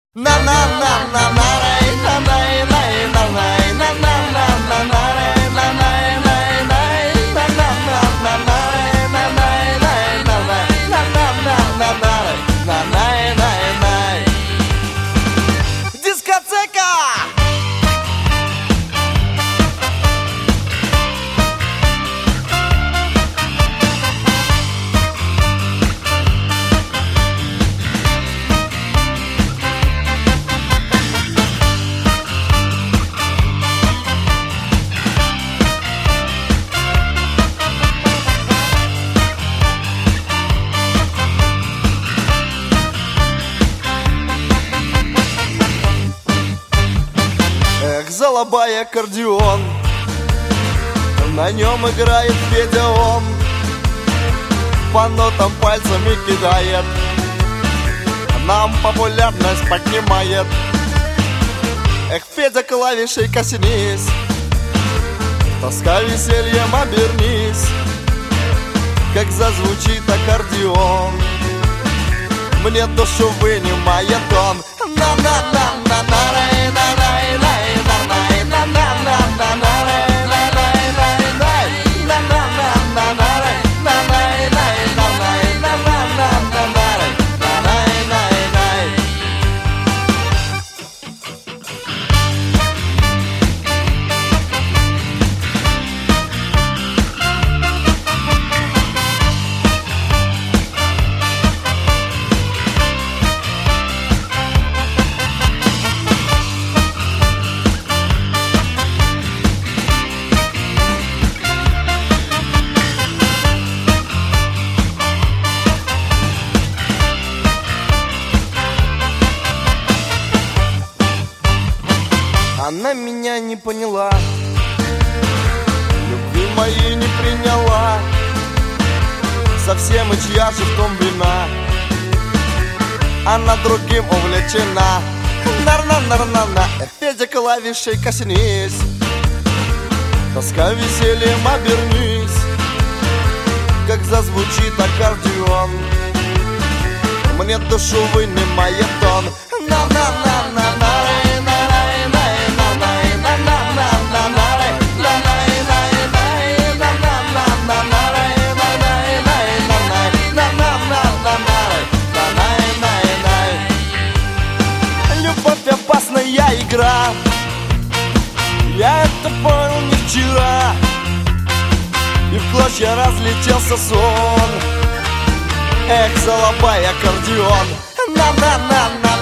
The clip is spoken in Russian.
Золобай аккордеон, на нем играет Федя, он по нотам пальцами кидает, нам популярность поднимает. Эх, Федя, клавишей коснись, тоска весельем обернись, как зазвучит аккордеон, мне душу вынимает он. Она меня не поняла, любви моей не приняла, совсем и чья же в том вина, она другим увлечена. Нар-на-нар-на-на. Эх, Федя, клавишей коснись, тоска весельем обернись, как зазвучит аккордеон, мне душу вынимает он. На-на-на-на-на. Опасная игра, я это понял не вчера, и в клочья разлетелся сон. Эх, золобай аккордеон, на-на-на-на.